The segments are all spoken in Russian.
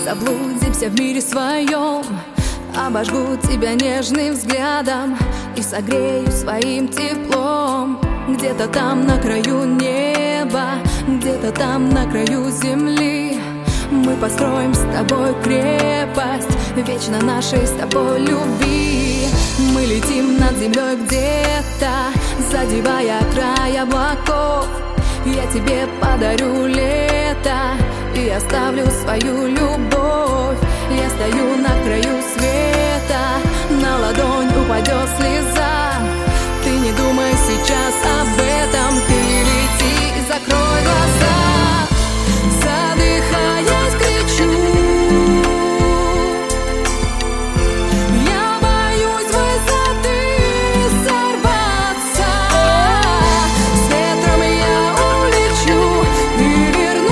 заблудимся в мире своем. Обожгу тебя нежным взглядом и согрею своим теплом. Где-то там на краю неба, где-то там на краю земли мы построим с тобой крепость вечно нашей с тобой любви. Мы летим над землей где-то, задевая край облаков. Я тебе подарю лето и оставлю свою любовь. Я стою на краю света, на ладонь упадет слеза. Ты не думай сейчас об этом, ты лети и закрой глаза. Задыхаясь, кричу, я боюсь высоты сорваться. С ветром я улечу и вернусь,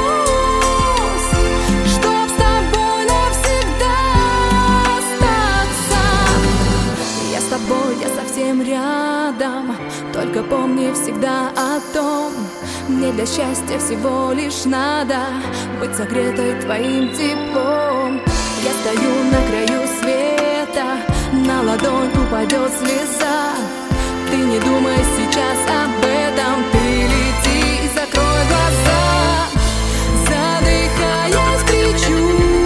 чтоб с тобой навсегда остаться. Я с тобой, я совсем рядом, только помни всегда о том, мне для счастья всего лишь надо быть согретой твоим теплом. Я стою на краю света, на ладонь упадет слеза. Ты не думай сейчас об этом, ты лети и закрой глаза. Задыхаясь, кричу,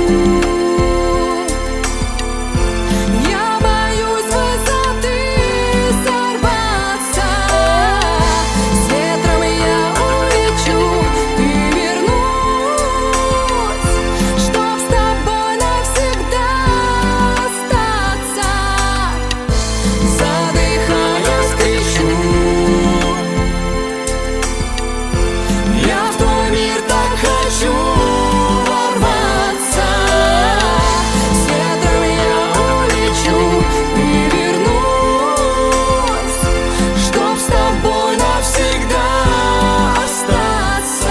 я боюсь высоты сорваться. С ветром я улечу и вернусь, чтоб с тобой навсегда остаться. Задыхаясь, кричу, я в твой мир так хочу ворваться. С ветром я улечу и вернусь, чтоб с тобой навсегда остаться.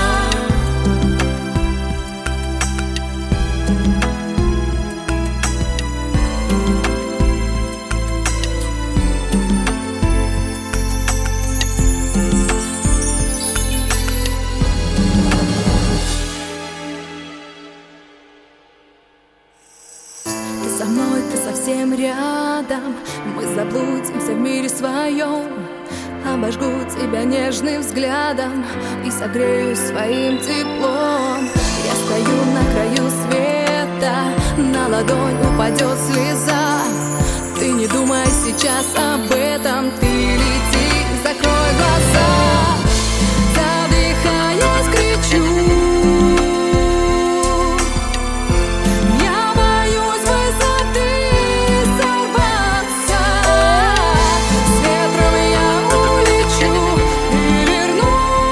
Ты со мной, ты совсем рядом, мы заблудимся в мире своем. Обожгу тебя нежным взглядом и согрею своим теплом. Я стою на краю света, на ладонь упадет слеза. Ты не думай сейчас об этом, ты лети, закрой глаза. Задыхаясь, кричу, я боюсь высоты сорваться. С ветром я улечу и вернусь,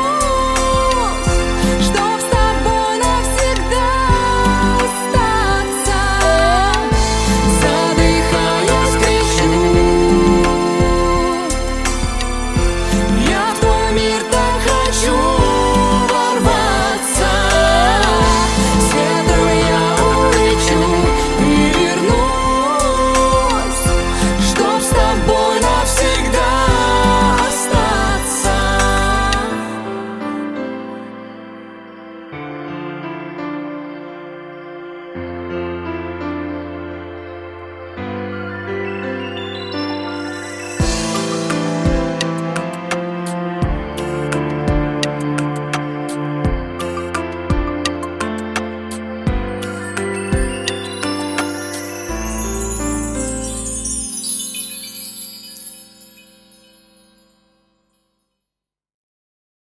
чтоб с тобой навсегда остаться. Задыхаясь, кричу, я в твой мир так хочу ворваться. С ветром я улечу и вернусь, чтоб с тобой навсегда остаться.